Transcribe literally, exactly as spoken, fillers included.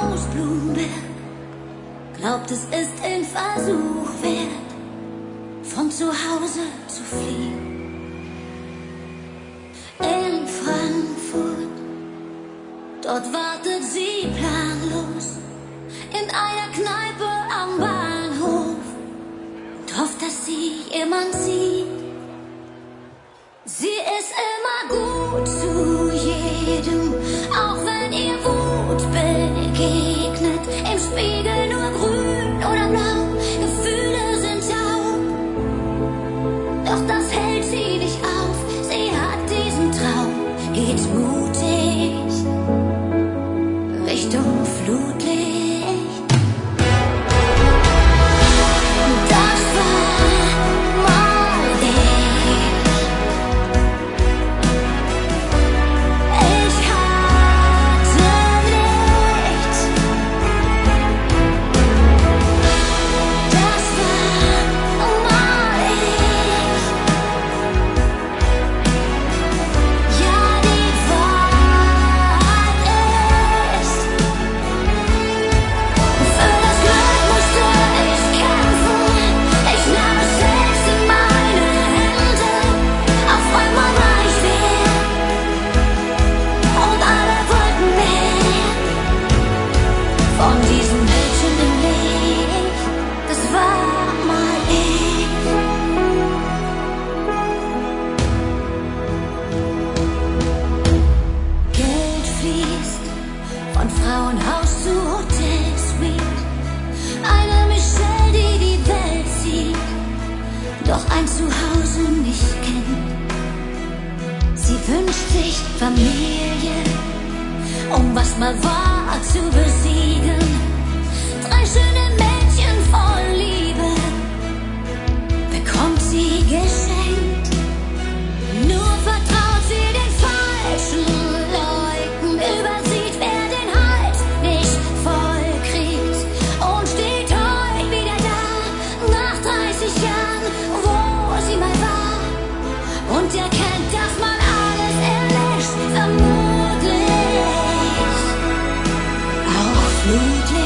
aus Blumenberg, glaubt es ist ein Versuch wert, von zu Hause zu fliehen. In Frankfurt, dort wartet sie planlos in einer Kneipe am Bahnhof und hofft, dass sie jemand sieht. Sie ist immer gut zu jedem, auch wenn ihr Wut begegnet. Im Spiegel nur grün oder blau, Gefühle sind taub. Doch das hält sie nicht auf, sie hat diesen Traum, geht mutig Richtung Flutlicht. Von Frauenhaus zu Hotelsuite, eine Michelle, die die Welt sieht, doch ein Zuhause nicht kennt. Sie wünscht sich Familie, um was mal war zu besiegen. Drei schöne Mädchen voll Liebe bekommt sie geschenkt. Nur vertraut sie den falschen Leuten, übersieht, wer den Halt nicht voll kriegt und steht heute wieder da, nach dreißig Jahren, wo sie mal war, und erkennt, dass man alles erlöscht, vermutlich auch Flutlicht.